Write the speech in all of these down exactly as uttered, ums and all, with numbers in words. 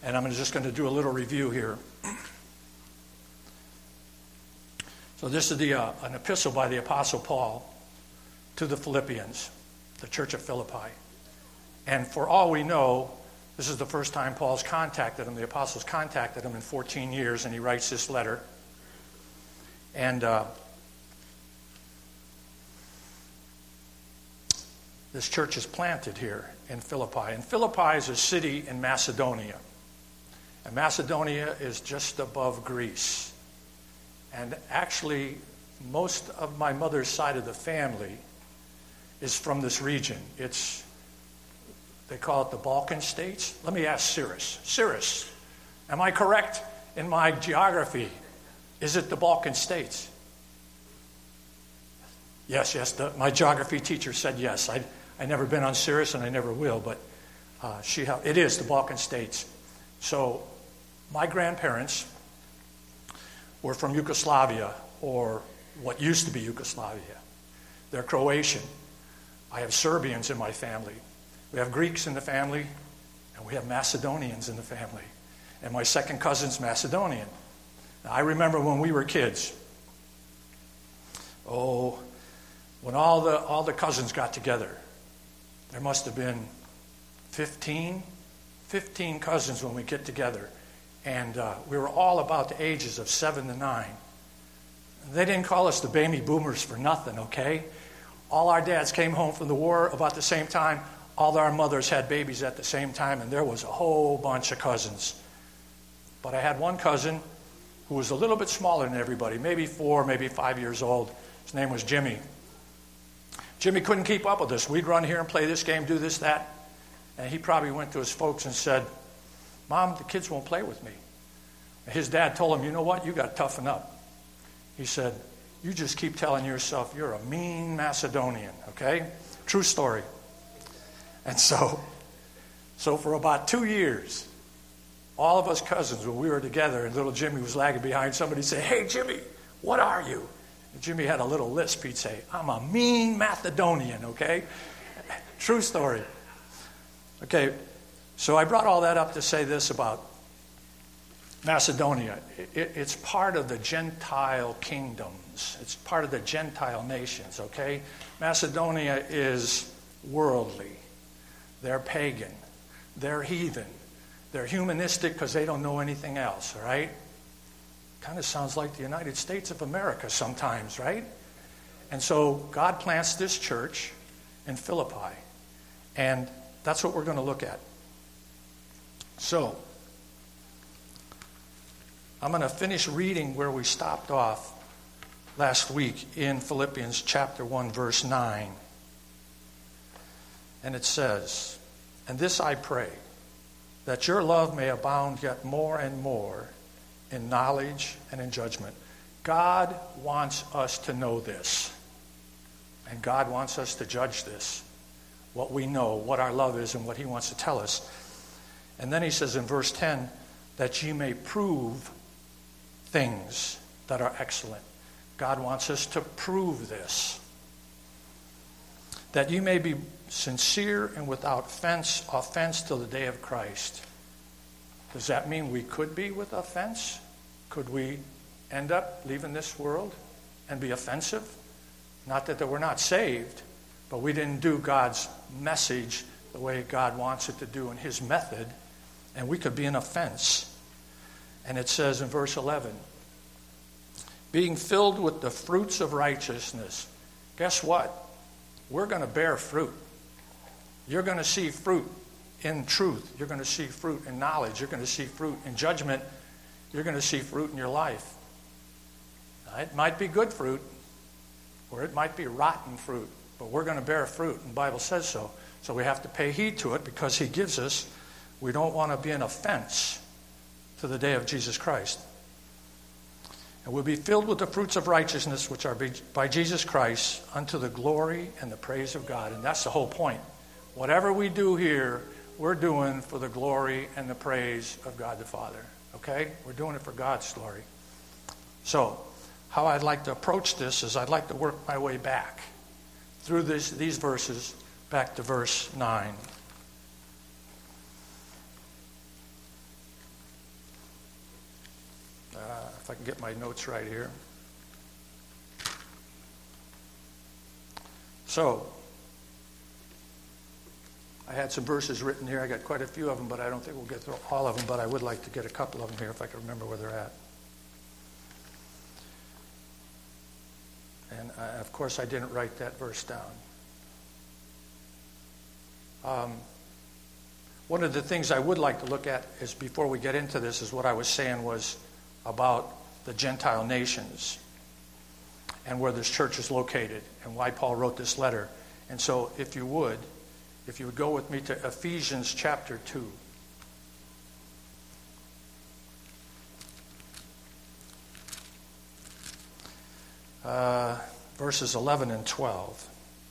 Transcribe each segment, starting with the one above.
And I'm just going to do a little review here. So this is the uh, an epistle by the Apostle Paul to the Philippians, the church of Philippi. And for all we know, this is the first time Paul's contacted him. The apostles contacted him in fourteen years, and he writes this letter. And uh, this church is planted here in Philippi. And Philippi is a city in Macedonia. And Macedonia is just above Greece. And actually, most of my mother's side of the family is from this region. It's, they call it the Balkan states. Let me ask Cyrus. Cyrus, am I correct in my geography? Is it the Balkan states? Yes, yes. The, my geography teacher said yes. I I never been on Cyrus, and I never will, but uh, she ha- it is the Balkan states. So my grandparents were from Yugoslavia, or what used to be Yugoslavia. They're Croatian. I have Serbians in my family. We have Greeks in the family, and we have Macedonians in the family. And my second cousin's Macedonian. Now, I remember when we were kids, oh, when all the all the cousins got together, there must have been fifteen, fifteen cousins when we get together. And uh, we were all about the ages of seven to nine. They didn't call us the baby boomers for nothing, okay? All our dads came home from the war about the same time. All our mothers had babies at the same time, and there was a whole bunch of cousins. But I had one cousin who was a little bit smaller than everybody, maybe four, maybe five years old. His name was Jimmy. Jimmy couldn't keep up with us. We'd run here and play this game, do this, that. And he probably went to his folks and said, Mom, the kids won't play with me. And his dad told him, you know what, you got to toughen up. He said, you just keep telling yourself you're a mean Macedonian, okay? True story. And so, so for about two years, all of us cousins, when we were together and little Jimmy was lagging behind, somebody said, hey, Jimmy, what are you? And Jimmy had a little lisp. He'd say, I'm a mean Macedonian, okay? True story. Okay, so I brought all that up to say this about Macedonia. It, it's part of the Gentile kingdoms. It's part of the Gentile nations, okay? Macedonia is worldly. They're pagan. They're heathen. They're humanistic because they don't know anything else, all right? Kind of sounds like the United States of America sometimes, right? And so God plants this church in Philippi. And that's what we're going to look at. So, I'm going to finish reading where we stopped off last week in Philippians chapter one, verse nine. And it says, and this I pray, that your love may abound yet more and more in knowledge and in judgment. God wants us to know this. And God wants us to judge this. What we know, what our love is, and what he wants to tell us. And then he says in verse ten, that ye may prove things that are excellent. God wants us to prove this. That you may be sincere and without offense, offense till the day of Christ. Does that mean we could be with offense? Could we end up leaving this world and be offensive? Not that we're not saved, but we didn't do God's message the way God wants it to do in his method, and we could be an offense. And it says in verse eleven, being filled with the fruits of righteousness. Guess what? We're going to bear fruit. You're going to see fruit in truth. You're going to see fruit in knowledge. You're going to see fruit in judgment. You're going to see fruit in your life. Now, it might be good fruit, or it might be rotten fruit, but we're going to bear fruit, and the Bible says so. So we have to pay heed to it because he gives us. We don't want to be an offense to the day of Jesus Christ. And we'll be filled with the fruits of righteousness, which are by Jesus Christ, unto the glory and the praise of God. And that's the whole point. Whatever we do here, we're doing for the glory and the praise of God the Father. Okay? We're doing it for God's glory. So, how I'd like to approach this is I'd like to work my way back through this, these verses back to verse nine. if I can get my notes right here. So, I had some verses written here. I got quite a few of them, but I don't think we'll get through all of them, but I would like to get a couple of them here if I can remember where they're at. And, I, of course, I didn't write that verse down. Um, one of the things I would like to look at is, before we get into this, is what I was saying was about the Gentile nations and where this church is located and why Paul wrote this letter. And so, if you would, if you would go with me to Ephesians chapter two. Uh, verses eleven and twelve.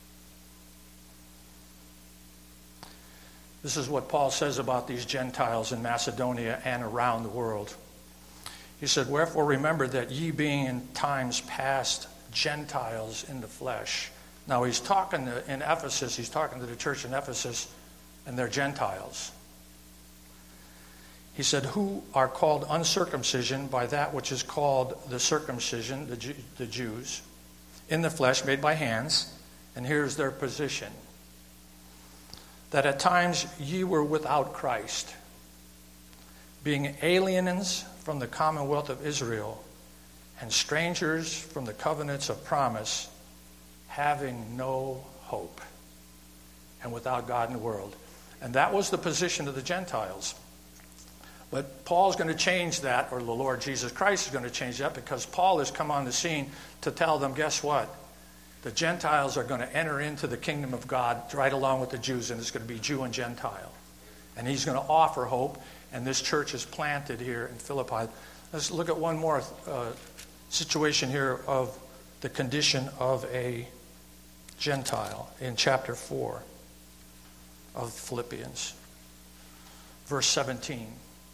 This is what Paul says about these Gentiles in Macedonia and around the world. He said, "Wherefore remember that ye being in times past Gentiles in the flesh." Now he's talking to, in Ephesus, he's talking to the church in Ephesus, and they're Gentiles. He said, "Who are called uncircumcision by that which is called the circumcision," the, Jew, the Jews, "in the flesh made by hands." And here's their position. "That at times ye were without Christ, being aliens from the commonwealth of Israel, and strangers from the covenants of promise, having no hope, and without God in the world." And that was the position of the Gentiles. But Paul's going to change that, or the Lord Jesus Christ is going to change that, because Paul has come on the scene to tell them, guess what? The Gentiles are going to enter into the kingdom of God right along with the Jews, and it's going to be Jew and Gentile. And he's going to offer hope, and this church is planted here in Philippi. Let's look at one more uh, situation here of the condition of a Gentile in chapter four of Philippians, verse seventeen.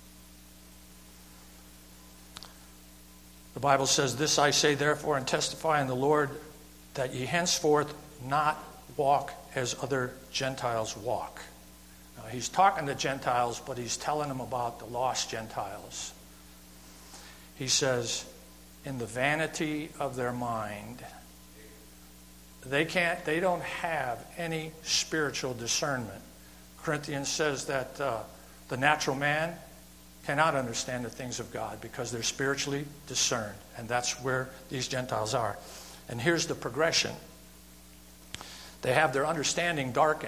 The Bible says, "This I say therefore and testify in the Lord, that ye henceforth not walk as other Gentiles walk." Now, he's talking to Gentiles, but he's telling them about the lost Gentiles. He says, "In the vanity of their mind." They can't, they don't have any spiritual discernment. Corinthians says that uh, the natural man cannot understand the things of God because they're spiritually discerned. And that's where these Gentiles are. And here's the progression. They have their understanding darkened.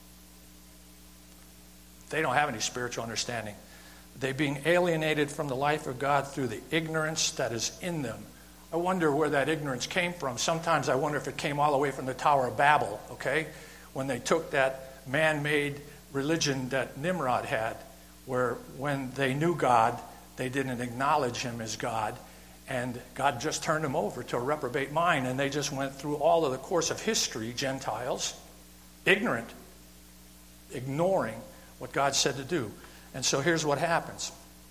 They don't have any spiritual understanding. They being alienated from the life of God through the ignorance that is in them. I wonder where that ignorance came from. Sometimes I wonder if it came all the way from the Tower of Babel, okay? When they took that man-made religion that Nimrod had, where when they knew God, they didn't acknowledge him as God, and God just turned them over to a reprobate mind, and they just went through all of the course of history, Gentiles, ignorant, ignoring what God said to do. And so here's what happens.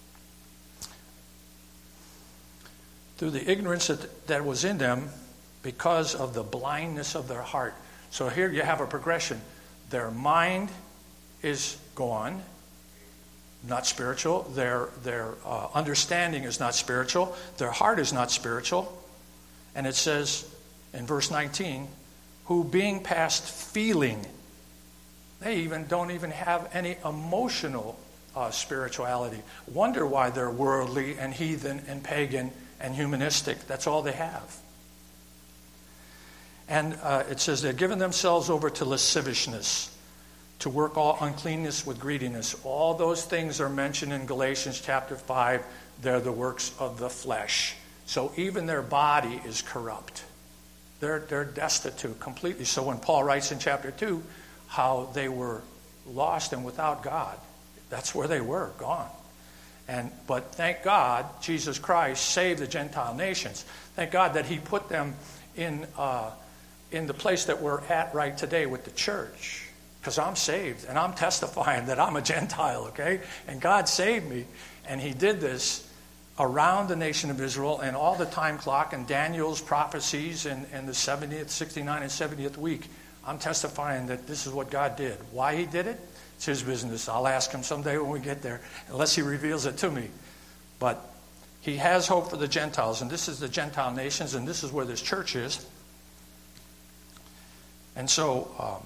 Through the ignorance that, that was in them, because of the blindness of their heart. So here you have a progression. Their mind is gone, not spiritual. Their, their uh, understanding is not spiritual. Their heart is not spiritual. And it says in verse nineteen, "Who being past feeling," they even don't even have any emotional uh, spirituality. Wonder why they're worldly and heathen and pagan and humanistic. That's all they have. And uh, it says they're given themselves over to lasciviousness, to work all uncleanness with greediness. All those things are mentioned in Galatians chapter five. They're the works of the flesh. So even their body is corrupt. They're, they're destitute completely. So when Paul writes in chapter two how they were lost and without God, that's where they were, gone. And but thank God, Jesus Christ saved the Gentile nations. Thank God that he put them in uh, in the place that we're at right today with the church. Because I'm saved, and I'm testifying that I'm a Gentile, okay? And God saved me, and he did this around the nation of Israel and all the time clock and Daniel's prophecies and, and the seventieth, sixty-ninth, and seventieth week. I'm testifying that this is what God did. Why he did it? It's his business. I'll ask him someday when we get there, unless he reveals it to me. But He has hope for the Gentiles, and this is the Gentile nations, and this is where this church is. And so, um,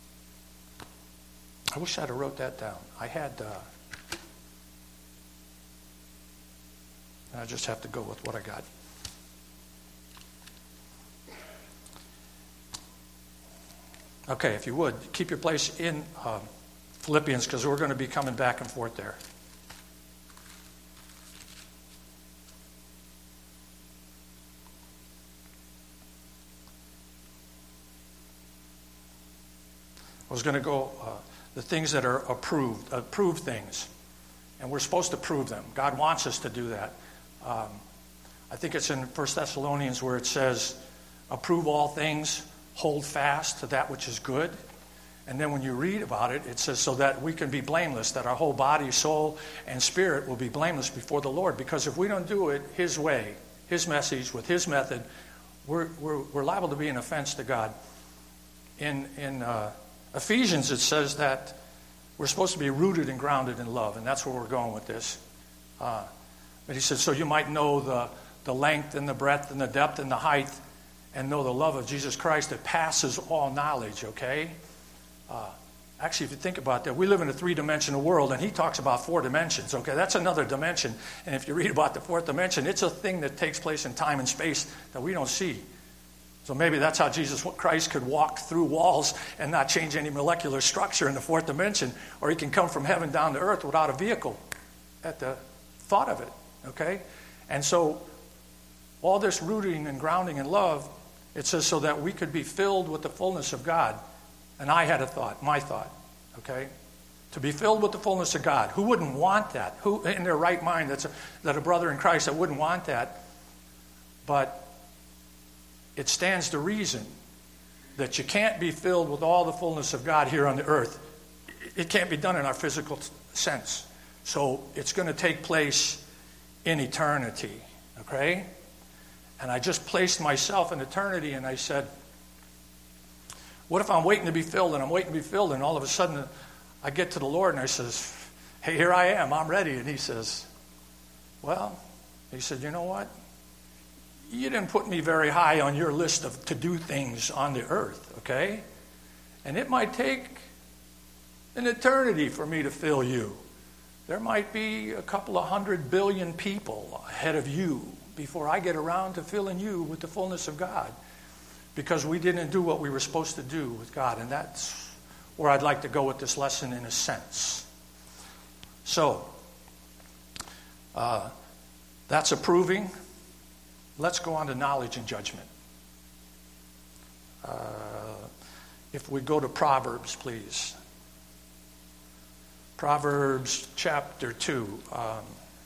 I wish I'd have wrote that down. I had, uh, I just have to go with what I got. Okay, if you would, keep your place in um, Philippians, because we're going to be coming back and forth there. I was going to go, uh, the things that are approved, approved things. And we're supposed to prove them. God wants us to do that. Um, I think it's in First Thessalonians where it says, approve all things, hold fast to that which is good. And then when you read about it, it says so that we can be blameless, that our whole body, soul, and spirit will be blameless before the Lord. Because if we don't do it His way, His message, with His method, we're, we're, we're liable to be an offense to God. In, in uh, Ephesians, it says that we're supposed to be rooted and grounded in love, and that's where we're going with this. Uh, but he said, so you might know the, the length and the breadth and the depth and the height, and know the love of Jesus Christ that passes all knowledge, okay? Uh, actually, if you think about that, we live in a three-dimensional world, and he talks about four dimensions, okay? That's another dimension. And if you read about the fourth dimension, it's a thing that takes place in time and space that we don't see. So maybe that's how Jesus Christ could walk through walls and not change any molecular structure in the fourth dimension, or he can come from heaven down to earth without a vehicle at the thought of it, okay? And so all this rooting and grounding in love, it says so that we could be filled with the fullness of God. And I had a thought, my thought, okay? To be filled with the fullness of God. Who wouldn't want that? Who in their right mind that's a, that a brother in Christ that wouldn't want that? But it stands to reason that you can't be filled with all the fullness of God here on the earth. It can't be done in our physical sense. So it's going to take place in eternity, okay? And I just placed myself in eternity, and I said, what if I'm waiting to be filled, and I'm waiting to be filled, and all of a sudden I get to the Lord, and I says, hey, here I am, I'm ready. And he says, well, he said, you know what? You didn't put me very high on your list of to-do things on the earth, okay? And it might take an eternity for me to fill you. There might be a couple of hundred billion people ahead of you before I get around to filling you with the fullness of God, because we didn't do what we were supposed to do with God. And that's where I'd like to go with this lesson in a sense. So, uh, that's approving. Let's go on to knowledge and judgment. Uh, if we go to Proverbs, please. Proverbs chapter two. Um,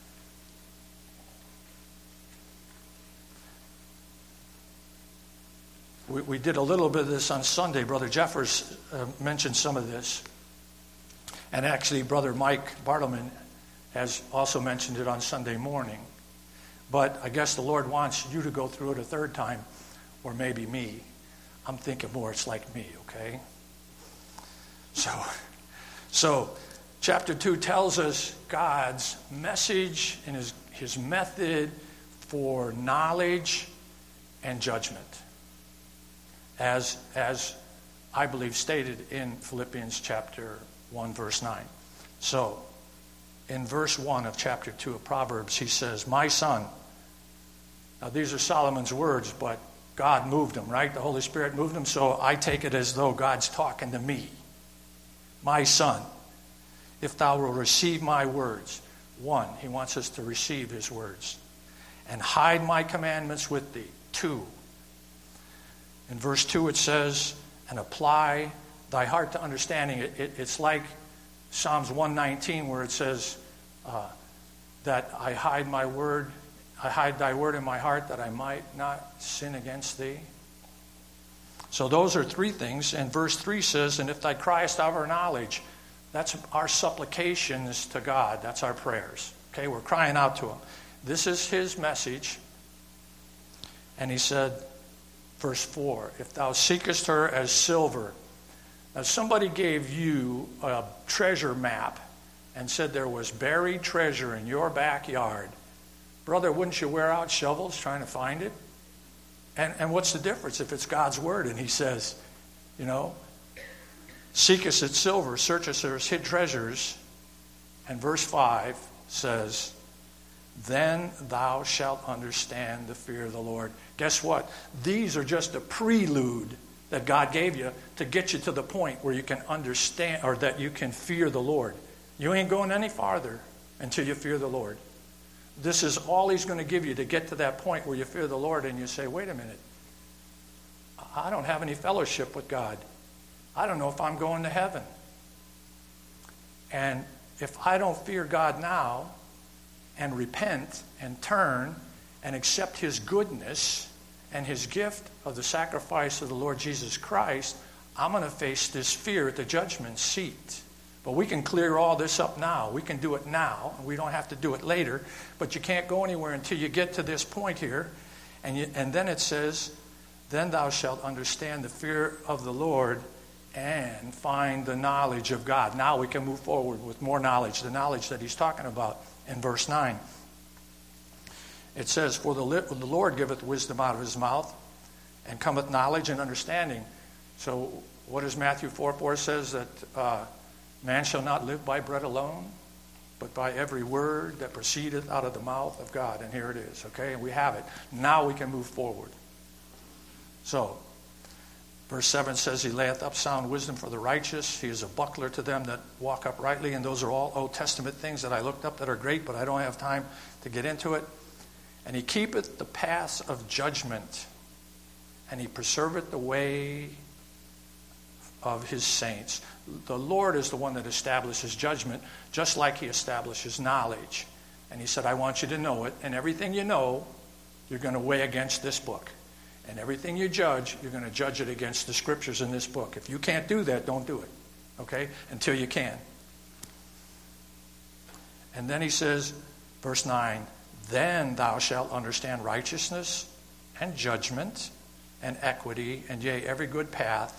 we, we did a little bit of this on Sunday. Brother Jeffers uh, mentioned some of this. And actually, Brother Mike Bartleman has also mentioned it on Sunday morning. But I guess the Lord wants you to go through it a third time, or maybe me. I'm thinking more it's like me, okay? So, so chapter two tells us God's message and his, his method for knowledge and judgment, as, as I believe stated in Philippians chapter one, verse nine. So, in verse one of chapter two of Proverbs, he says, my son. Now, these are Solomon's words, but God moved them, right? The Holy Spirit moved them, so I take it as though God's talking to me. My son, if thou wilt receive my words. One, he wants us to receive his words. And hide my commandments with thee. Two, in verse two it says, and apply thy heart to understanding. It, it, it's like Psalms one nineteen where it says uh, that I hide my word, I hide thy word in my heart that I might not sin against thee. So those are three things. And verse three says, and if thou criest out our knowledge, that's our supplications to God. That's our prayers. Okay, we're crying out to him. This is his message. And he said, verse four, if thou seekest her as silver. Now somebody gave you a treasure map and said there was buried treasure in your backyard. Brother, wouldn't you wear out shovels trying to find it? And, and what's the difference if it's God's word and he says, you know, seek us at silver, search us at hid treasures. And verse five says, then thou shalt understand the fear of the Lord. Guess what? These are just a prelude that God gave you to get you to the point where you can understand, or that you can fear the Lord. You ain't going any farther until you fear the Lord. This is all he's going to give you to get to that point where you fear the Lord and you say, wait a minute, I don't have any fellowship with God. I don't know if I'm going to heaven. And if I don't fear God now and repent and turn and accept his goodness and his gift of the sacrifice of the Lord Jesus Christ, I'm going to face this fear at the judgment seat. But we can clear all this up now. We can do it now. We don't have to do it later. But you can't go anywhere until you get to this point here. And, you, and then it says, then thou shalt understand the fear of the Lord and find the knowledge of God. Now we can move forward with more knowledge, the knowledge that he's talking about in verse nine. It says, for the, the Lord giveth wisdom out of his mouth, and cometh knowledge and understanding. So what does Matthew four four says? That uh, man shall not live by bread alone, but by every word that proceedeth out of the mouth of God. And here it is, okay? And we have it. Now we can move forward. So, verse seven says, he layeth up sound wisdom for the righteous. He is a buckler to them that walk uprightly. And those are all Old Testament things that I looked up that are great, but I don't have time to get into it. And he keepeth the paths of judgment, and he preserveth the way of his saints. The Lord is the one that establishes judgment, just like he establishes knowledge. And he said, I want you to know it, and everything you know, you're going to weigh against this book. And everything you judge, you're going to judge it against the scriptures in this book. If you can't do that, don't do it, okay, until you can. And then he says, verse nine, then thou shalt understand righteousness and judgment and equity, and yea, every good path.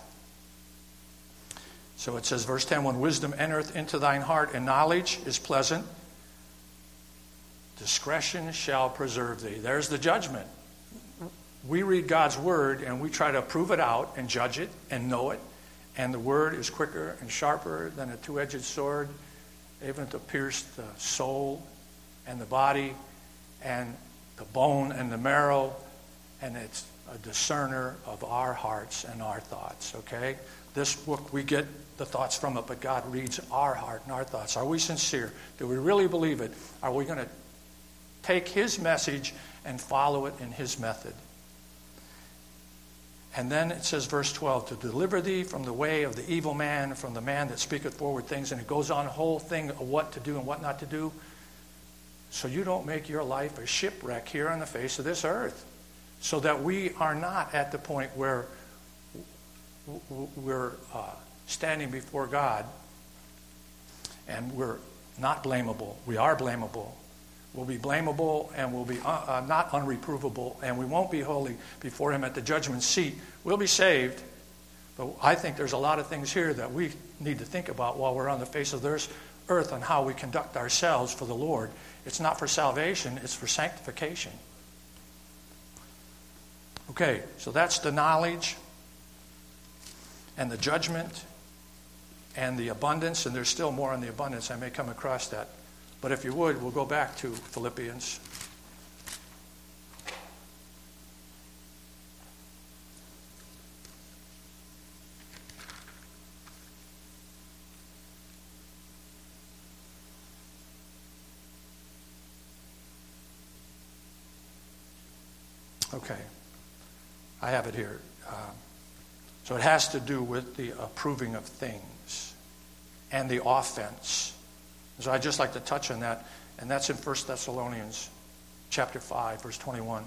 So it says, verse ten, when wisdom entereth into thine heart and knowledge is pleasant, discretion shall preserve thee. There's the judgment. We read God's word and we try to prove it out and judge it and know it. And the word is quicker and sharper than a two-edged sword, even to pierce the soul and the body and the bone and the marrow. And it's a discerner of our hearts and our thoughts, okay? This book, we get the thoughts from it, but God reads our heart and our thoughts. Are we sincere? Do we really believe it? Are we going to take his message and follow it in his method? And then it says, verse twelve, to deliver thee from the way of the evil man, from the man that speaketh forward things. And it goes on a whole thing of what to do and what not to do. So you don't make your life a shipwreck here on the face of this earth. So that we are not at the point where we're uh, standing before God and we're not blamable. We are blamable. We'll be blamable and we'll be uh, uh, not unreprovable, and we won't be holy before him at the judgment seat. We'll be saved, but I think there's a lot of things here that we need to think about while we're on the face of this earth on how we conduct ourselves for the Lord. It's not for salvation, it's for sanctification. Okay, so that's the knowledge and the judgment and the abundance, and there's still more on the abundance. I may come across that. But if you would, we'll go back to Philippians. Okay. I have it here. Um, so it has to do with the approving of things and the offense. So I'd just like to touch on that, and that's in First Thessalonians chapter five, verse twenty-one.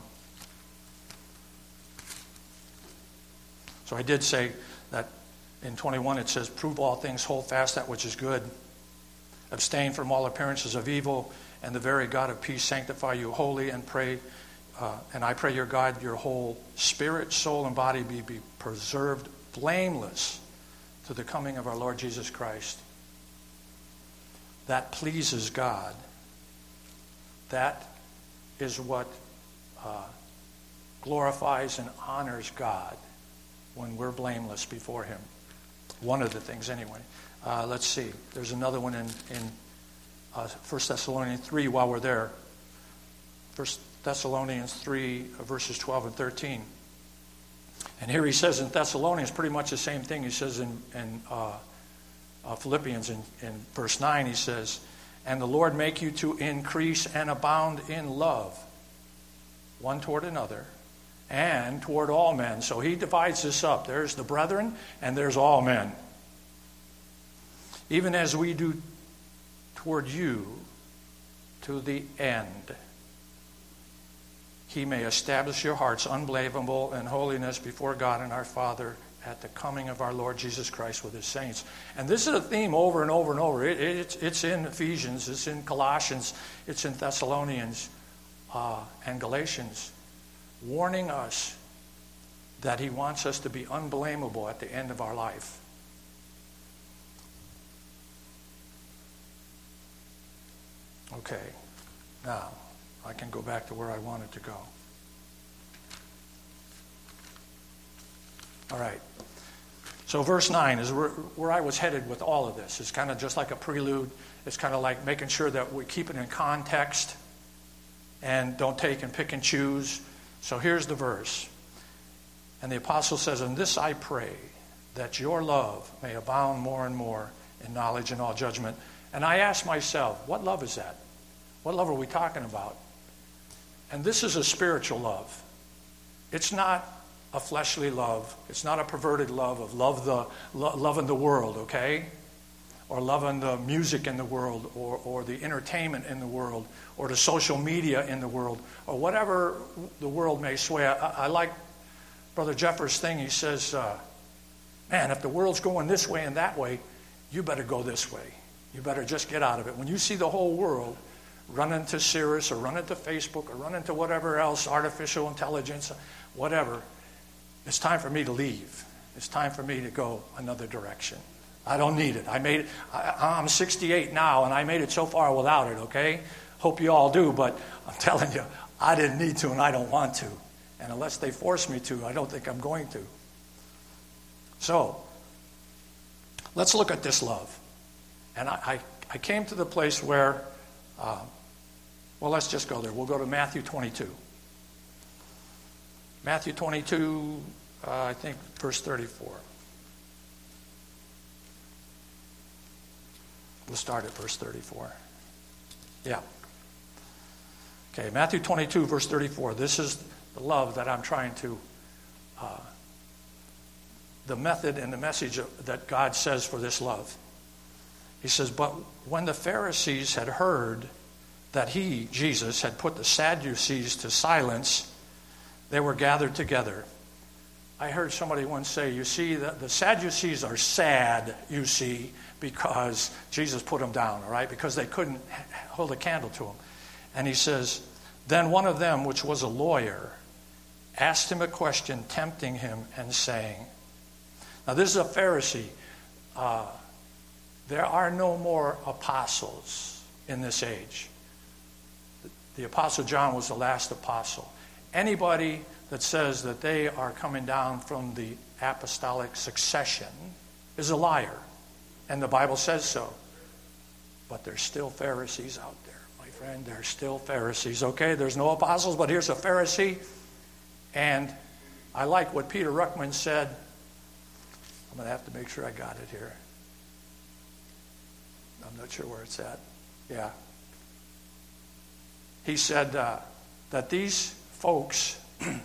So I did say that in twenty-one it says, prove all things, hold fast that which is good. Abstain from all appearances of evil, and the very God of peace sanctify you wholly, and pray, uh, and I pray your God, your whole spirit, soul, and body be, be preserved blameless to the coming of our Lord Jesus Christ. That pleases God. That is what uh, glorifies and honors God when we're blameless before him. One of the things, anyway. Uh, let's see. There's another one in, in uh, First Thessalonians three while we're there. First Thessalonians three, verses twelve and thirteen. And here he says in Thessalonians pretty much the same thing he says in, in uh, uh, Philippians in, in verse nine. He says, and the Lord make you to increase and abound in love, one toward another, and toward all men. So he divides this up. There's the brethren, and there's all men. Even as we do toward you to the end. He may establish your hearts unblameable in holiness before God and our Father at the coming of our Lord Jesus Christ with his saints. And this is a theme over and over and over. It, it, it's, it's in Ephesians, it's in Colossians, it's in Thessalonians uh, and Galatians, warning us that he wants us to be unblameable at the end of our life. Okay, now I can go back to where I wanted to go. All right. So verse nine is where, where I was headed with all of this. It's kind of just like a prelude. It's kind of like making sure that we keep it in context and don't take and pick and choose. So here's the verse. And the apostle says, "In this I pray, that your love may abound more and more in knowledge and all judgment." And I ask myself, what love is that? What love are we talking about? And this is a spiritual love. It's not a fleshly love. It's not a perverted love of love the lo- loving the world, okay? Or loving the music in the world, or, or the entertainment in the world, or the social media in the world, or whatever the world may sway. I, I like Brother Jeffers' thing. He says, uh, man, if the world's going this way and that way, you better go this way. You better just get out of it. When you see the whole world run into Cirrus or run into Facebook or run into whatever else, artificial intelligence, whatever, it's time for me to leave. It's time for me to go another direction. I don't need it. I made it. I, I'm sixty-eight now, and I made it so far without it, okay? Hope you all do, but I'm telling you, I didn't need to and I don't want to. And unless they force me to, I don't think I'm going to. So, let's look at this love. And I, I, I came to the place where, uh, well, let's just go there. We'll go to Matthew twenty-two. Matthew twenty-two, uh, I think, verse thirty-four. We'll start at verse thirty-four. Yeah. Okay, Matthew twenty-two, verse thirty-four. This is the love that I'm trying to, uh, the method and the message that God says for this love. He says, but when the Pharisees had heard that he, Jesus, had put the Sadducees to silence, they were gathered together. I heard somebody once say, you see, the, the Sadducees are sad, you see, because Jesus put them down, all right, because they couldn't hold a candle to him. And he says, then one of them, which was a lawyer, asked him a question, tempting him and saying, now this is a Pharisee. Uh, there are no more apostles in this age. The Apostle John was the last apostle. Anybody that says that they are coming down from the apostolic succession is a liar. And the Bible says so. But there's still Pharisees out there, my friend. There's still Pharisees. Okay, there's no apostles, but here's a Pharisee. And I like what Peter Ruckman said. I'm going to have to make sure I got it here. I'm not sure where it's at. Yeah. He said uh, that these folks,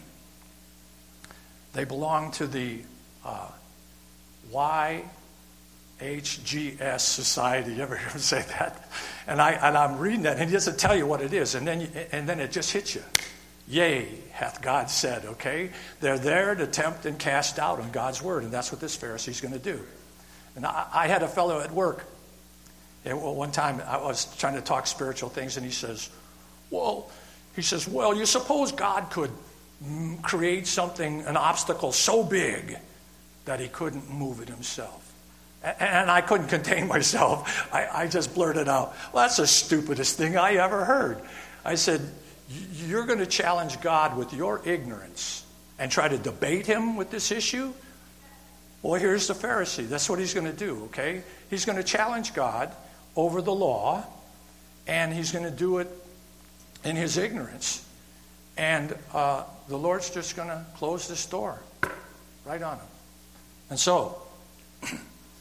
they belong to the uh, Y H G S Society. You ever hear him say that? And, I, and I'm reading that, and he doesn't tell you what it is. And then, you, and then it just hits you. Yea, hath God said, okay? They're there to tempt and cast doubt on God's word, and that's what this Pharisee's going to do. And I, I had a fellow at work. And one time I was trying to talk spiritual things, and he says, well, he says, well, you suppose God could create something, an obstacle so big that he couldn't move it himself. And I couldn't contain myself. I, I just blurted out, well, that's the stupidest thing I ever heard. I said, you're going to challenge God with your ignorance and try to debate him with this issue? Well, here's the Pharisee. That's what he's going to do, okay? He's going to challenge God over the law, and he's going to do it in his ignorance. And uh, the Lord's just going to close this door right on him. And so, it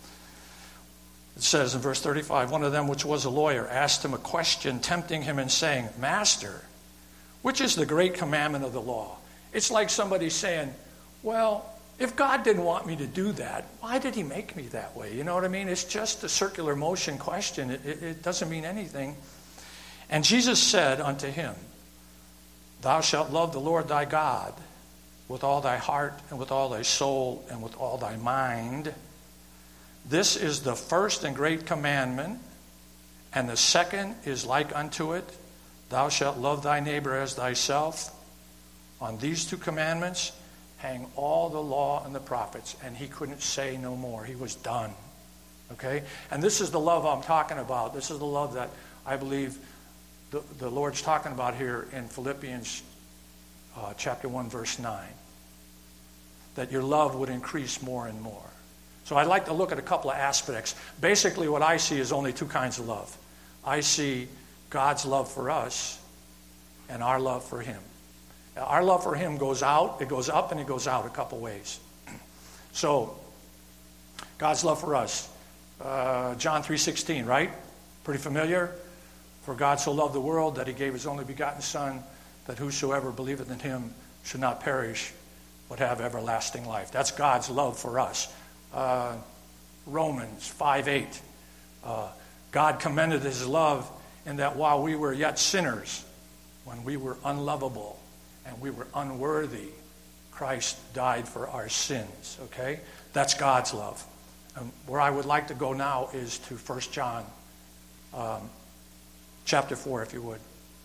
says in verse thirty-five, one of them, which was a lawyer, asked him a question, tempting him and saying, Master, which is the great commandment of the law? It's like somebody saying, well, if God didn't want me to do that, why did he make me that way? You know what I mean? It's just a circular motion question. It, it, it doesn't mean anything. And Jesus said unto him, Thou shalt love the Lord thy God with all thy heart and with all thy soul and with all thy mind. This is the first and great commandment, and the second is like unto it. Thou shalt love thy neighbor as thyself. On these two commandments hang all the law and the prophets. And he couldn't say no more. He was done. Okay? And this is the love I'm talking about. This is the love that I believe the, the Lord's talking about here in Philippians uh, chapter one, verse nine. That your love would increase more and more. So I'd like to look at a couple of aspects. Basically, what I see is only two kinds of love. I see God's love for us and our love for him. Our love for him goes out, it goes up, and it goes out a couple ways. So, God's love for us. Uh, John three sixteen, right? Pretty familiar? For God so loved the world that he gave his only begotten Son, that whosoever believeth in him should not perish, but have everlasting life. That's God's love for us. Uh, Romans five eight. Uh, God commended his love in that while we were yet sinners, when we were unlovable and we were unworthy, Christ died for our sins. Okay? That's God's love. And where I would like to go now is to First John um, chapter four, if you would.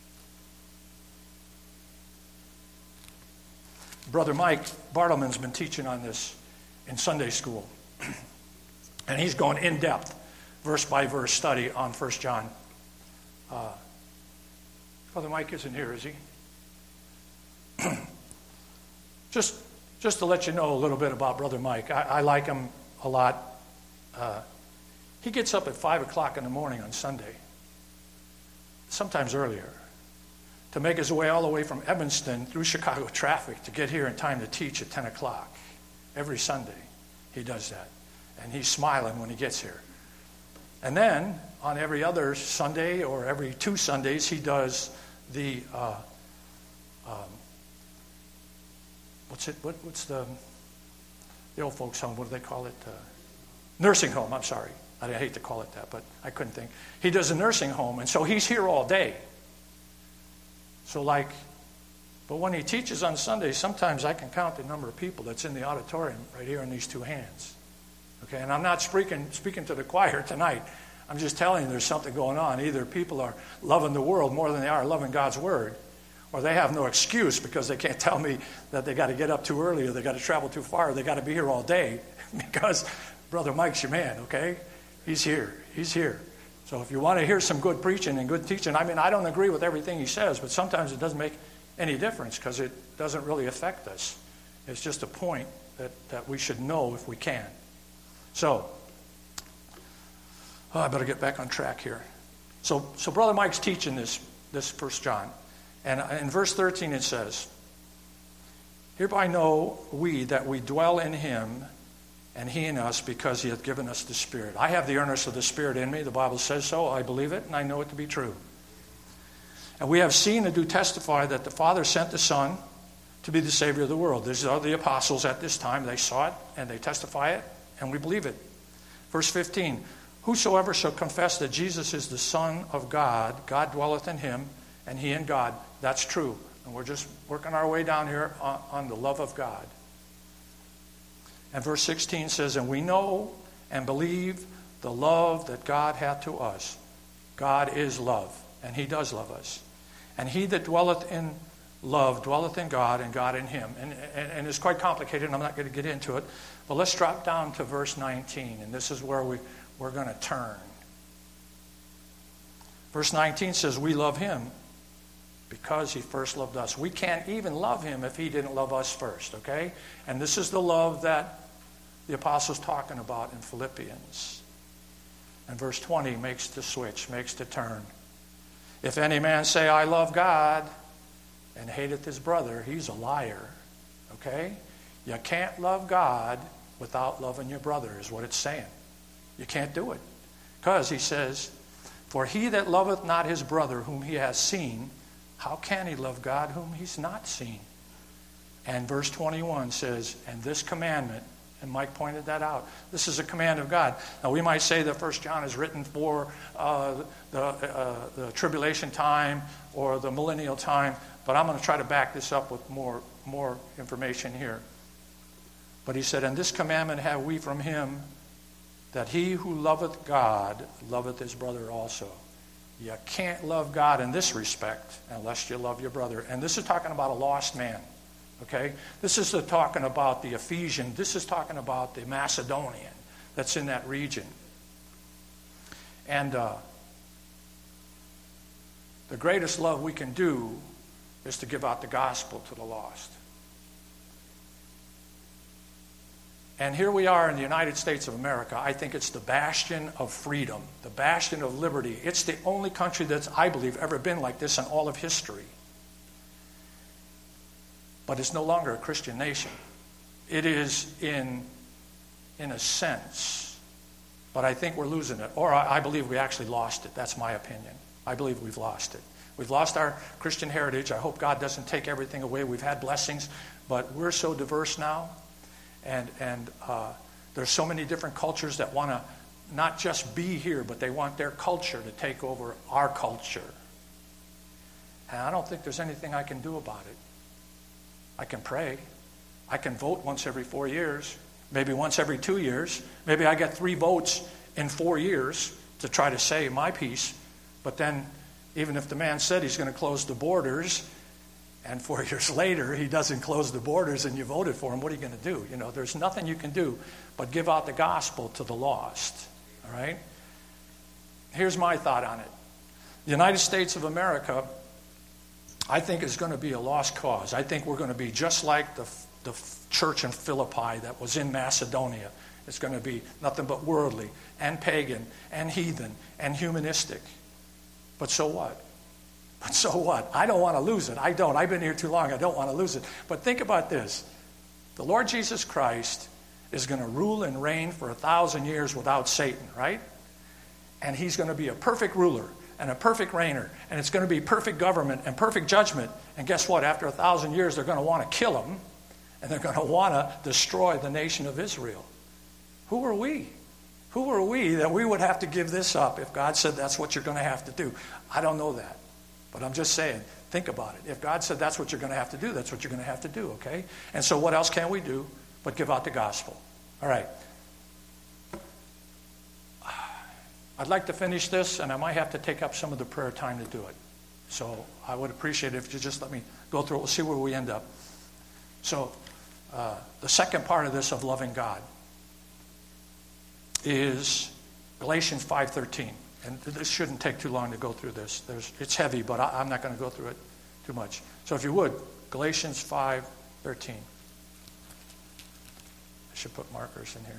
Brother Mike Bartleman's been teaching on this in Sunday school. And he's going in depth, verse by verse study on First John. Uh, Brother Mike isn't here, is he? just, just to let you know a little bit about Brother Mike. I, I like him a lot. Uh, he gets up at five o'clock in the morning on Sunday, sometimes earlier, to make his way all the way from Evanston through Chicago traffic to get here in time to teach at ten o'clock. Every Sunday he does that. And he's smiling when he gets here. And then on every other Sunday or every two Sundays, he does the, uh, um, what's it, what, what's the, the old folks' home, what do they call it? Uh, nursing home, I'm sorry. I hate to call it that, but I couldn't think. He does a nursing home, and so he's here all day. So like, but when he teaches on Sunday, sometimes I can count the number of people that's in the auditorium right here in these two hands. Okay, and I'm not speaking speaking to the choir tonight. I'm just telling you there's something going on. Either people are loving the world more than they are loving God's word, or they have no excuse because they can't tell me that they got to get up too early or they got to travel too far or they got to be here all day because Brother Mike's your man, okay? He's here. He's here. So if you want to hear some good preaching and good teaching, I mean, I don't agree with everything he says, but sometimes it doesn't make any difference because it doesn't really affect us. It's just a point that, that we should know if we can. So, oh, I better get back on track here. So, so Brother Mike's teaching this, this First John. And in verse thirteen it says, Hereby know we that we dwell in him and he in us because he hath given us the Spirit. I have the earnest of the Spirit in me. The Bible says so. I believe it and I know it to be true. And we have seen and do testify that the Father sent the Son to be the Savior of the world. These are the apostles at this time. They saw it and they testify it. And we believe it. Verse fifteen, Whosoever shall confess that Jesus is the Son of God, God dwelleth in him, and he in God. That's true. And we're just working our way down here on, on the love of God. And verse sixteen says, And we know and believe the love that God hath to us. God is love, and he does love us. And he that dwelleth in love dwelleth in God, and God in him. And, and, and it's quite complicated, and I'm not going to get into it. But let's drop down to verse nineteen, and this is where we, we're going to turn. Verse nineteen says, We love him Because he first loved us. We can't even love him if he didn't love us first, okay? And this is the love that the apostle's talking about in Philippians. And verse twenty makes the switch, makes the turn. If any man say, I love God, and hateth his brother, he's a liar, okay? You can't love God without loving your brother, is what it's saying. You can't do it. Because he says, for he that loveth not his brother whom he has seen, how can he love God whom he's not seen? And verse twenty-one says, and this commandment, and Mike pointed that out, this is a command of God. Now we might say that First John is written for uh, the, uh, the tribulation time or the millennial time, but I'm going to try to back this up with more, more information here. But he said, and this commandment have we from him, that he who loveth God loveth his brother also. You can't love God in this respect unless you love your brother. And this is talking about a lost man. Okay? This is talking about the Ephesian. This is talking about the Macedonian that's in that region. And uh, the greatest love we can do is to give out the gospel to the lost. And here we are in the United States of America. I think it's the bastion of freedom, the bastion of liberty. It's the only country that's, I believe, ever been like this in all of history. But it's no longer a Christian nation. It is in, in a sense, but I think we're losing it. Or I, I believe we actually lost it. That's my opinion. I believe we've lost it. We've lost our Christian heritage. I hope God doesn't take everything away. We've had blessings, but we're so diverse now. And and uh, there's so many different cultures that want to not just be here, but they want their culture to take over our culture. And I don't think there's anything I can do about it. I can pray. I can vote once every four years, maybe once every two years. Maybe I get three votes in four years to try to say my piece. But then even if the man said he's going to close the borders, and four years later, he doesn't close the borders and you voted for him, what are you going to do? You know, there's nothing you can do but give out the gospel to the lost. All right? Here's my thought on it. The United States of America, I think, is going to be a lost cause. I think we're going to be just like the, the church in Philippi that was in Macedonia. It's going to be nothing but worldly and pagan and heathen and humanistic. But so what? But so what? I don't want to lose it. I don't. I've been here too long. I don't want to lose it. But think about this. The Lord Jesus Christ is going to rule and reign for a thousand years without Satan, right? And he's going to be a perfect ruler and a perfect reigner. And it's going to be perfect government and perfect judgment. And guess what? After a thousand years, they're going to want to kill him. And they're going to want to destroy the nation of Israel. Who are we? Who are we that we would have to give this up if God said that's what you're going to have to do? I don't know that. But I'm just saying, think about it. If God said that's what you're going to have to do, that's what you're going to have to do, okay? And so what else can we do but give out the gospel? All right. I'd like to finish this, and I might have to take up some of the prayer time to do it. So I would appreciate it if you just let me go through it. We'll see where we end up. So uh, the second part of this of loving God is Galatians five thirteen. And this shouldn't take too long to go through this. There's, it's heavy, but I, I'm not going to go through it too much. So if you would, Galatians five thirteen. I should put markers in here.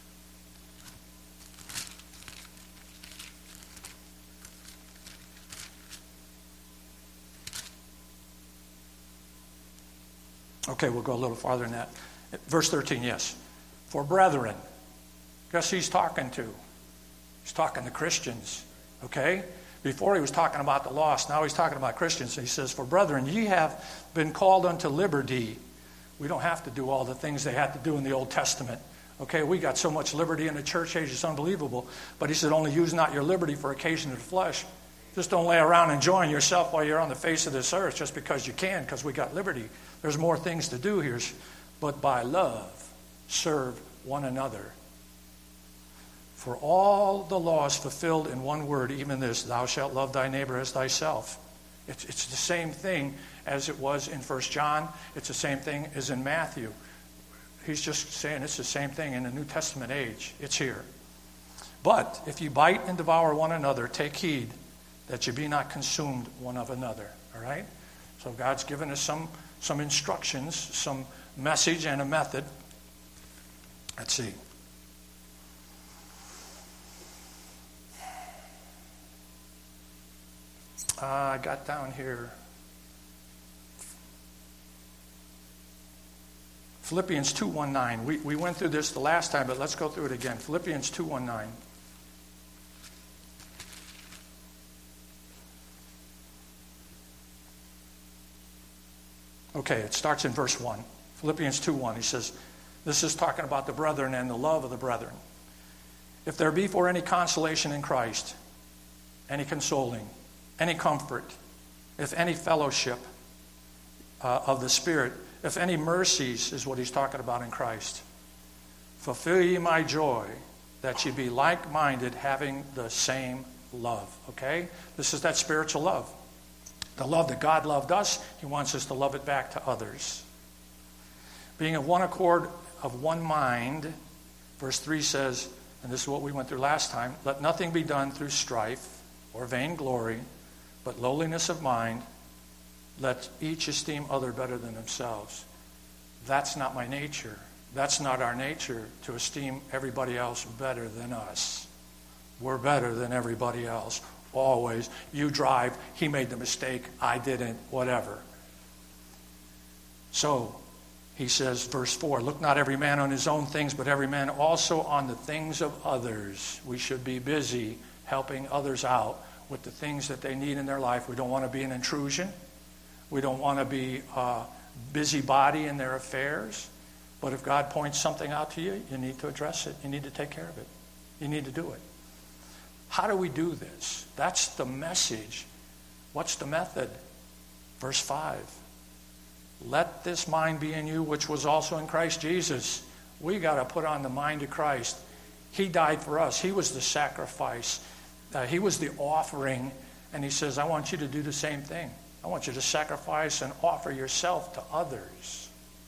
Okay, we'll go a little farther than that. Verse thirteen, yes. For brethren, guess who he's talking to? He's talking to Christians, okay? Before he was talking about the lost. Now he's talking about Christians. He says, for brethren, ye have been called unto liberty. We don't have to do all the things they had to do in the Old Testament. Okay, we got so much liberty in the church age, it's unbelievable. But he said, only use not your liberty for occasion of the flesh. Just don't lay around enjoying yourself while you're on the face of this earth just because you can, because we got liberty. There's more things to do here. But by love, serve one another. For all the law is fulfilled in one word, even this, thou shalt love thy neighbor as thyself. It's, it's the same thing as it was in First John. It's the same thing as in Matthew. He's just saying it's the same thing in the New Testament age. It's here. But if you bite and devour one another, take heed that you be not consumed one of another. All right? So God's given us some, some instructions, some message and a method. Let's see. Uh, I got down here. Philippians two one nine. We, we went through this the last time, but let's go through it again. Philippians two one nine. Okay, it starts in verse one. Philippians two one. He says, this is talking about the brethren and the love of the brethren. If there be for any consolation in Christ, any consoling, any comfort, if any fellowship uh, of the Spirit, if any mercies, is what he's talking about in Christ. Fulfill ye my joy, that ye be like-minded, having the same love. Okay? This is that spiritual love. The love that God loved us, he wants us to love it back to others. Being of one accord, of one mind, verse three says, and this is what we went through last time, let nothing be done through strife or vainglory, but lowliness of mind. Let each esteem other better than themselves. That's not my nature. That's not our nature, to esteem everybody else better than us. We're better than everybody else. Always. You drive, he made the mistake, I didn't, whatever. So, he says, verse four, look not every man on his own things, but every man also on the things of others. We should be busy helping others out with the things that they need in their life. We don't want to be an intrusion. We don't want to be a busybody in their affairs. But if God points something out to you, you need to address it. You need to take care of it. You need to do it. How do we do this? That's the message. What's the method? Verse five. Let this mind be in you, which was also in Christ Jesus. We got to put on the mind of Christ. He died for us. He was the sacrifice. Uh, he was the offering. And he says, I want you to do the same thing. I want you to sacrifice and offer yourself to others.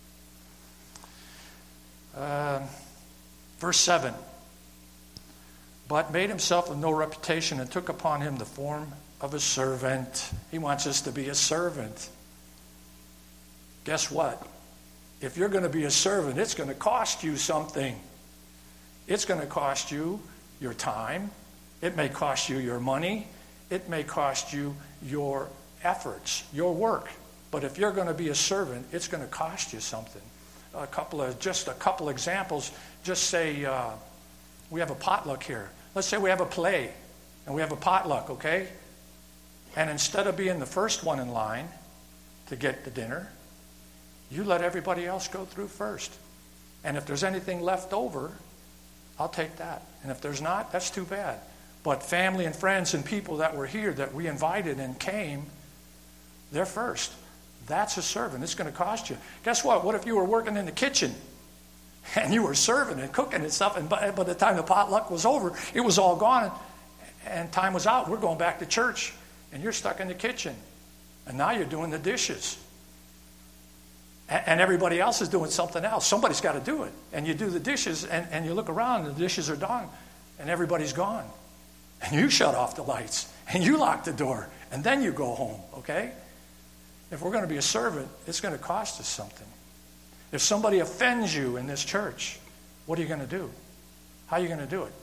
Uh, verse seven. But made himself of no reputation and took upon him the form of a servant. He wants us to be a servant. Guess what? If you're going to be a servant, it's going to cost you something. It's going to cost you your time. It may cost you your money. It may cost you your efforts, your work. But if you're going to be a servant, it's going to cost you something. A couple of, just a couple examples. Just say uh, we have a potluck here. Let's say we have a play and we have a potluck, okay? And instead of being the first one in line to get the dinner, you let everybody else go through first. And if there's anything left over, I'll take that. And if there's not, that's too bad. But family and friends and people that were here that we invited and came, they're first. That's a servant. It's going to cost you. Guess what? What if you were working in the kitchen and you were serving and cooking and stuff, and by, by the time the potluck was over, it was all gone and time was out. We're going back to church and you're stuck in the kitchen. And now you're doing the dishes. And everybody else is doing something else. Somebody's got to do it. And you do the dishes, and, and you look around, and the dishes are done, and everybody's gone. And you shut off the lights, and you lock the door, and then you go home, okay? If we're going to be a servant, it's going to cost us something. If somebody offends you in this church, what are you going to do? How are you going to do it?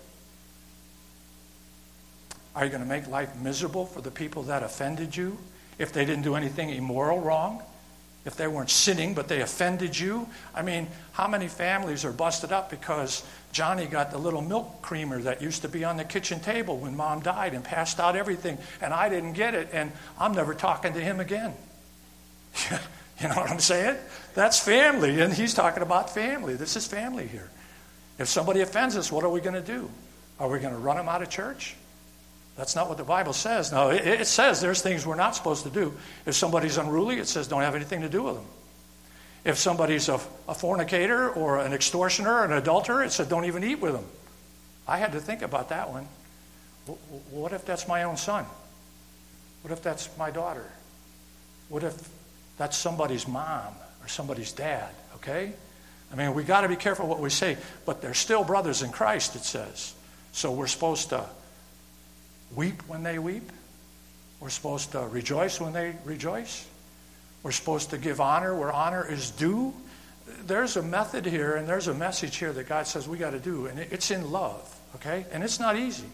Are you going to make life miserable for the people that offended you if they didn't do anything immoral wrong? If they weren't sinning, but they offended you? I mean, how many families are busted up because Johnny got the little milk creamer that used to be on the kitchen table when Mom died and passed out everything, and I didn't get it, and I'm never talking to him again. You know what I'm saying? That's family, and he's talking about family. This is family here. If somebody offends us, what are we going to do? Are we going to run them out of church? That's not what the Bible says. No, it, it says there's things we're not supposed to do. If somebody's unruly, it says don't have anything to do with them. If somebody's a, a fornicator or an extortioner or an adulterer, it said don't even eat with them. I had to think about that one. What if that's my own son? What if that's my daughter? What if that's somebody's mom or somebody's dad, okay? I mean, we got to be careful what we say, but they're still brothers in Christ, it says. So we're supposed to weep when they weep, We're supposed to rejoice when they rejoice. We're supposed to give honor where honor is due. There's a method here and there's a message here that God says we got to do, and it's in love, okay? And it's not easy.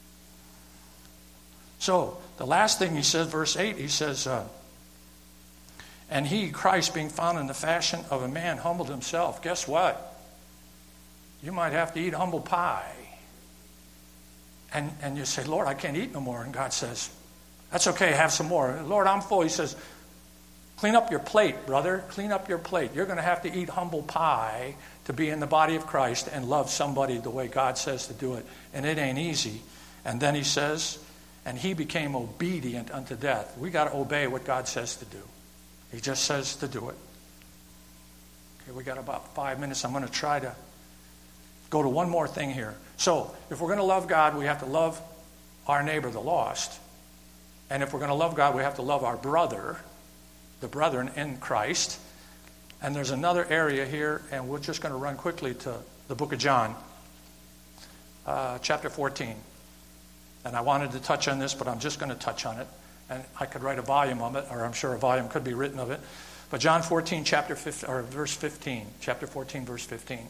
So the last thing he says, verse eight, he says, uh, and he, Christ, being found in the fashion of a man, humbled himself. Guess what? You might have to eat humble pie. And, and you say, Lord, I can't eat no more. And God says, that's okay, have some more. Lord, I'm full. He says, clean up your plate, brother. Clean up your plate. You're going to have to eat humble pie to be in the body of Christ and love somebody the way God says to do it. And it ain't easy. And then he says, and he became obedient unto death. We got to obey what God says to do. He just says to do it. Okay, we got about five minutes. I'm going to try to go to one more thing here. So, if we're going to love God, we have to love our neighbor, the lost. And if we're going to love God, we have to love our brother, the brethren in Christ. And there's another area here, and we're just going to run quickly to the book of John, uh, chapter fourteen. And I wanted to touch on this, but I'm just going to touch on it. And I could write a volume of it, or I'm sure a volume could be written of it. But John fourteen, chapter fifteen, or verse fifteen, chapter fourteen, verse fifteen.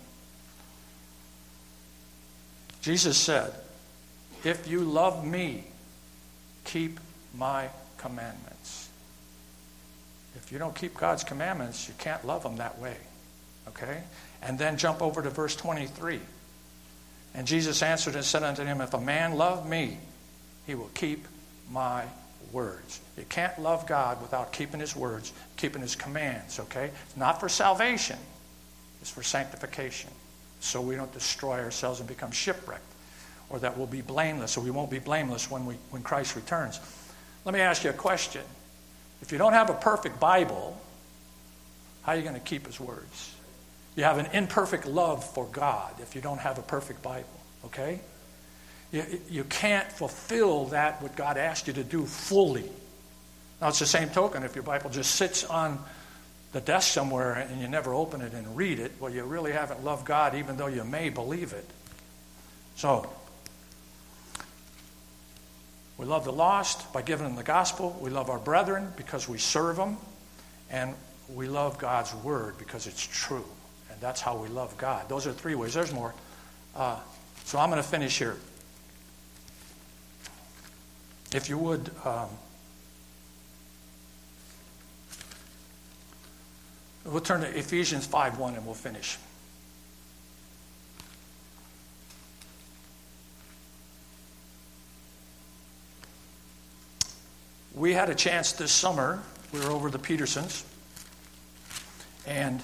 Jesus said, if you love me, keep my commandments. If you don't keep God's commandments, you can't love him that way. Okay? And then jump over to verse twenty-three. And Jesus answered and said unto him, if a man love me, he will keep my words. You can't love God without keeping his words, keeping his commands, okay? It's not for salvation. It's for sanctification. So we don't destroy ourselves and become shipwrecked, or that we'll be blameless, so we won't be blameless when we when Christ returns. Let me ask you a question. If you don't have a perfect Bible, how are you going to keep his words? You have an imperfect love for God if you don't have a perfect Bible, okay? You, you can't fulfill that what God asked you to do fully. Now, it's the same token. If your Bible just sits on the desk somewhere and you never open it and read it, well, you really haven't loved God, even though you may believe it. So, we love the lost by giving them the gospel. We love our brethren because we serve them. And we love God's word because it's true. And that's how we love God. Those are three ways. There's more. Uh, so I'm going to finish here. If you would, um, we'll turn to Ephesians five one and we'll finish. We had a chance this summer. We were over the Petersons. And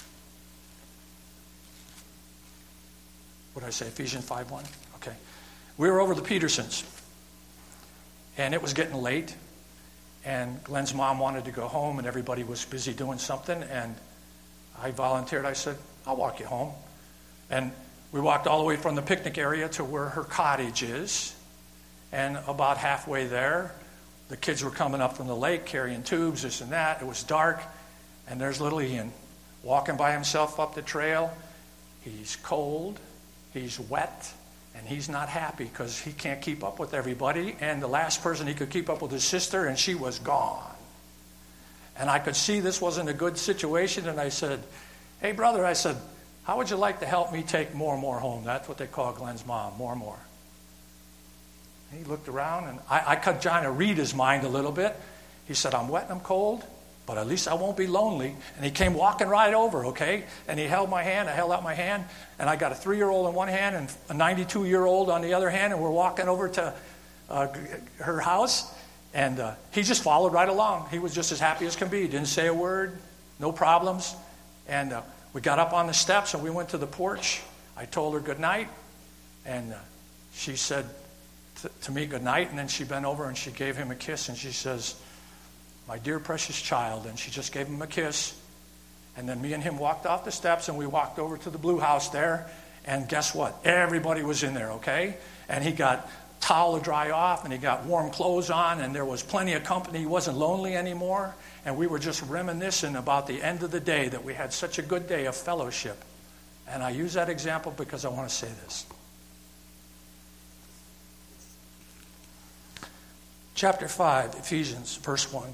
what did I say? Ephesians five one? Okay. We were over the Petersons. And it was getting late. And Glenn's mom wanted to go home, and everybody was busy doing something. And I volunteered. I said, I'll walk you home. And we walked all the way from the picnic area to where her cottage is. And about halfway there, the kids were coming up from the lake carrying tubes, this and that. It was dark. And there's little Ian walking by himself up the trail. He's cold. He's wet. And he's not happy because he can't keep up with everybody. And the last person he could keep up with his sister, and she was gone. And I could see this wasn't a good situation. And I said, hey, brother, I said, how would you like to help me take more and more home? That's what they call Glenn's mom, more and more. And he looked around, and I, I could try to read his mind a little bit. He said, I'm wet and I'm cold, but at least I won't be lonely. And he came walking right over, okay? And he held my hand. I held out my hand. And I got a three-year-old in one hand and a ninety-two-year-old on the other hand. And we're walking over to uh, her house. And uh, he just followed right along. He was just as happy as can be. Didn't say a word. No problems. And uh, we got up on the steps and we went to the porch. I told her good night. And uh, she said t- to me good night. And then she bent over and she gave him a kiss. And she says, my dear precious child. And she just gave him a kiss. And then me and him walked off the steps and we walked over to the blue house there. And guess what? Everybody was in there, okay? And he got towel to dry off and he got warm clothes on and there was plenty of company. He wasn't lonely anymore. And we were just reminiscing about the end of the day, that we had such a good day of fellowship. And I use that example because I want to say this. chapter five, Ephesians, verse one.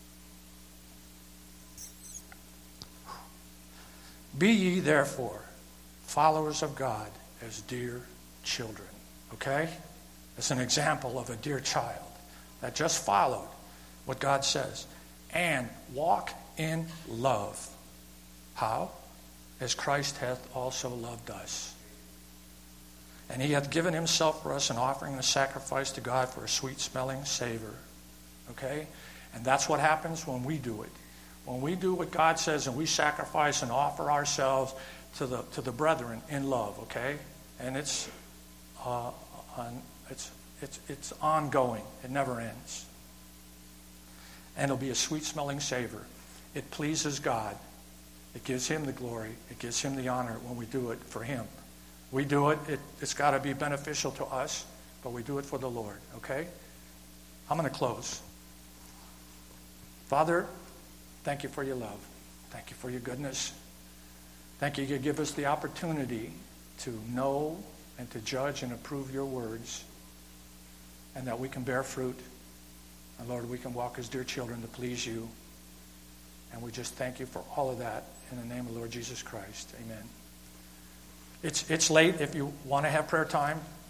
Be ye therefore followers of God as dear children. Okay? It's an example of a dear child that just followed what God says. And walk in love. How? As Christ hath also loved us. And he hath given himself for us an offering and a sacrifice to God for a sweet-smelling savor. Okay? And that's what happens when we do it. When we do what God says and we sacrifice and offer ourselves to the to the brethren in love, okay? And it's uh, on, it's it's it's ongoing. It never ends. And it'll be a sweet-smelling savor. It pleases God. It gives him the glory. It gives him the honor when we do it for him. We do it, it it's got to be beneficial to us, but we do it for the Lord, okay? I'm going to close. Father, thank you for your love. Thank you for your goodness. Thank you you give us the opportunity to know and to judge and approve your words, and that we can bear fruit. And Lord, we can walk as dear children to please you. And we just thank you for all of that in the name of Lord Jesus Christ. Amen. It's it's late. If you want to have prayer time,